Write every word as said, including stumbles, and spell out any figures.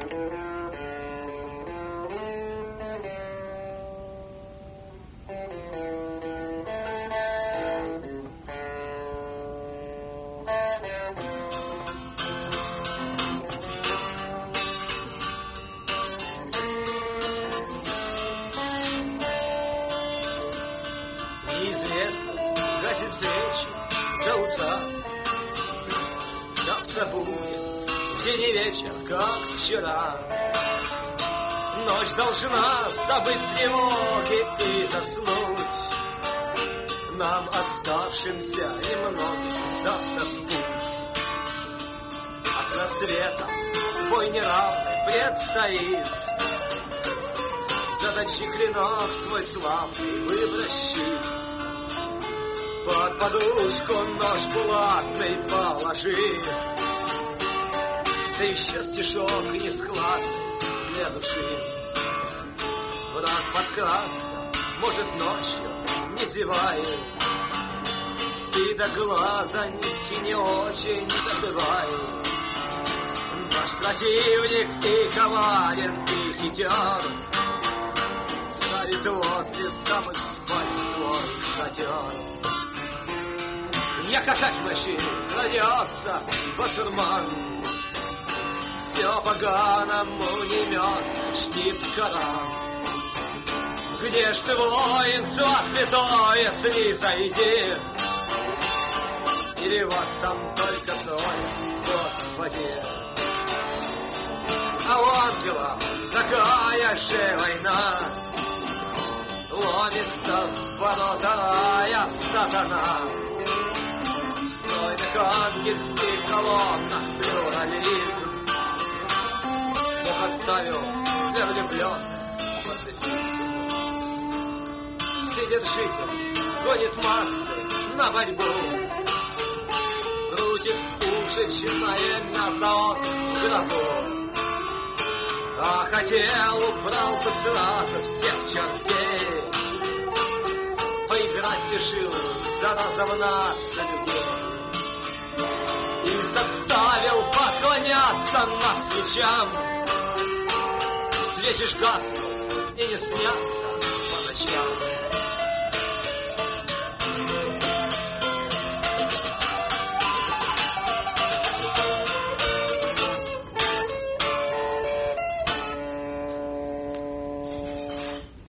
Неизвестность гасит свечи до утра. Завтра будет день и вечер, как вчера. Ночь должна забыть тревоги и заснуть. Нам, оставшимся немногим, завтра в путь. А с рассветом бой неравный предстоит. Заточи клинок свой славный, выбрось щит. Под подушку нож булатный положи. Да еще стишок нескладный для души. Враг подкрался, может, ночью, не зевай. Спи до глаза, нитки не очень забывай. Наш противник и коварен, и хитер. Ставит возле самых спальных свой шатер. Не как в ночи крадется басурман. Все по-ганому не мется, чтит Коран. Где ж ты, воинство святое, снизойди? Или вас там только трое, Господи? А у ангела такая же война. Ломится в ворота рая сатана. Стройных ангельских колоннах плюрализм Бог оставил для влюбленных пацифизм. Вседержитель гонит массы на борьбу, крутит ушечное мясо в гробу. А хотел, убрал бы сразу всех чертей, поиграть решил, зараза в нас людей. И заставил поклоняться нас свечам. Свечи ж гаснут и не снятся по ночам.